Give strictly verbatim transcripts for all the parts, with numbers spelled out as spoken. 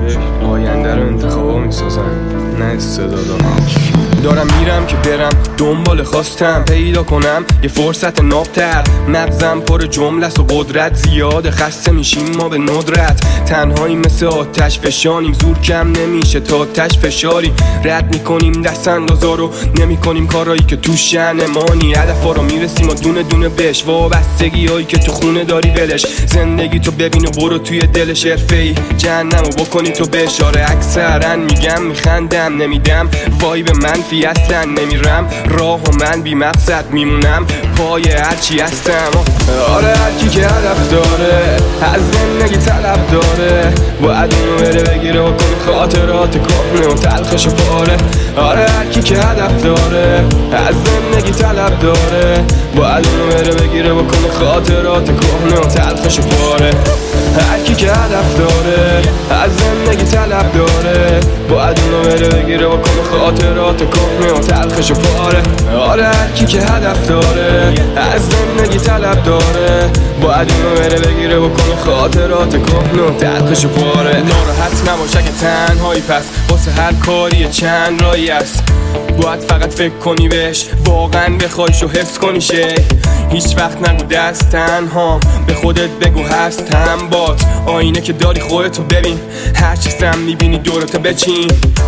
آینده رو انتخابا میسازن نه استعدادا. دارم میرم که برم دنبال خواستم پیدا کنم یه فرصت نابتر. مغزم پر جمله و قدرت زیاده خسته میشیم ما به ندرت. تنهایی مثل آتش فشانیم زور کم نمیشه تا آتش فشاری. رد میکنیم دست اندازا رو نمی کنیم کارایی که تو شأنمانی. هدفا رو میرسیم و دونه دونه بهش وابستگی هایی که تو خونه داری ولش. زندگی تو ببین و برو توی دلش. حرفه‌ای جهنمو بکنی تو به اشاره. اکثرا میگم میخندم نمیدم وایب منفی اصلا نمیرم. راه و من بی مقصد میمونم پای هرچی هستم. آره هرکی که هدف داره از زندگی طلب داره باید اونو بره بگیره و کنه خاطرات کهنه و تلخش و پاره. آره هرکی که هدف داره از زندگی طلب داره باید اونو بره بگیره و کنه خاطرات کهنه و تلخش و پاره. هرکی که هدف داره از زندگی طلب داره باید اونو بره بگیره و کنه خاطرات کهنه و تلخش و پاره. آره هرکی که هدف داره از زندگی طلب داره باید اونو بره بگیره و کنه خاطرات کهنه و تلخش و پاره. ناراحت نباش اگه تنهایی پس واسه هر کاری چند راهی است. باید فقط فکر کنی بهش واقعا بخوایش و حس کنی شه. هیچ وقت نگو دست تنهام به خودت بگو هستم بات. آینه که داری خودتو ببین هر چی سم میبینی دورتو بچین.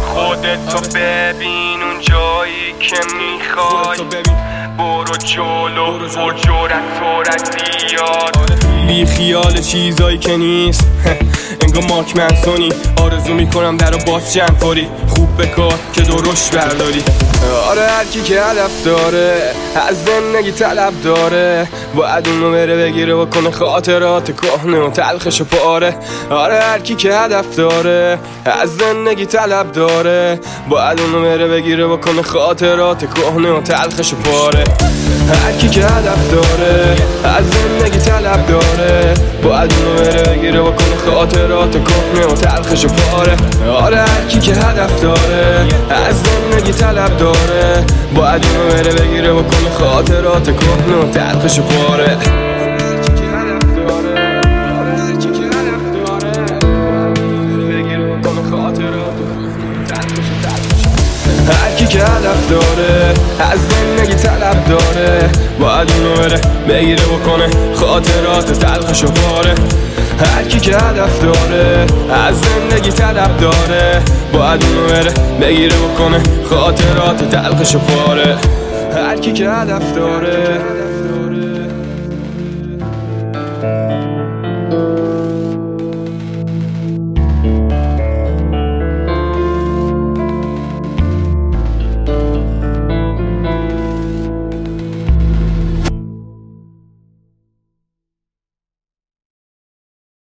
خودتو ببین اون جایی که میخوای برو جلو پر جرأت و زیاد. بی خیال چیزایی که نیست انگار ماک منسونی. آرزو میکنم در رو باز چند فوری خوب بکار که درشت برداری. آره هرکی که هدف داره از زندگی طلب داره باید اونو بره بگیره و کنه خاطرات کهنه و تلخش و پاره. آره هرکی که هدف داره از زندگی طلب داره باید اونو بره بگیره و کنه خاطرات کهنه و تلخش و پاره. هرکی که هدف داره از زندگی طلب داره باید اونو بره بگیره و کنه خاطرات کهنه و تلخش و پاره. آره هرکی که هدف داره از زندگی طلب داره باید اونو بره بگیره و کنه خاطرات کهنه و تلخش و پاره. هرکی که هدف داره از زندگی طلب داره باید اونو بره بگیره و کنه خاطرات تلخش و پاره. هرکی که هدف داره از زندگی طلب داره باید اونو بره بگیره و کنه خاطرات تلخش و پاره. هرکی که هدف داره